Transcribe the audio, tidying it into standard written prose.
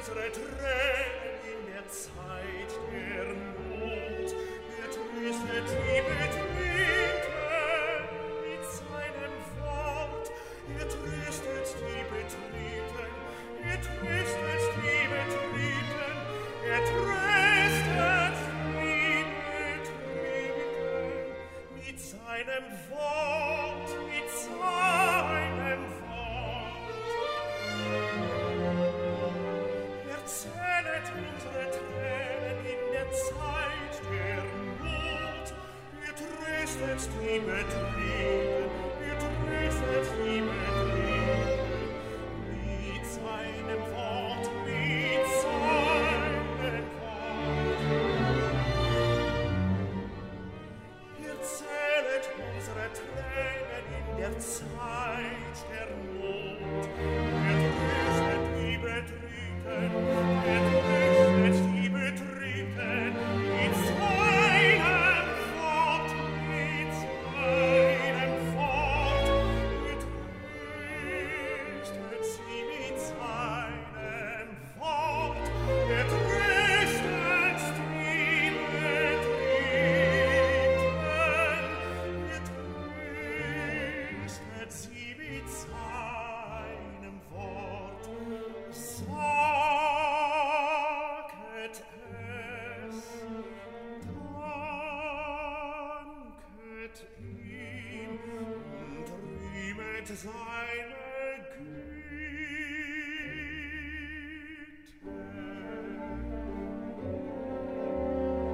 unsere Tränen in der Zeit der Not. Er tröstet die Betrübten mit seinem Wort. Er tröstet die Betrübten, er tröstet die Betrübten, er tröstet die Betrübten mit seinem Wort, mit seinem Wort. Er zählet unsere Tränen in der Zeit der Not. Er tröstet die Betrübten, er tröstet die Betrübten mit seinem Wort, mit seinem Wort. Er zählet unsere Tränen in der Zeit der Not. Er tröstet die Betrübten, er tröstet die Betrübten mit seinem Wort, mit seinem Wort. Er tröstet sie mit seinem Wort, er tröstet die Betrübten, er tröstet sie mit seinem Wort. Saget es, danket ihm und rühmet sein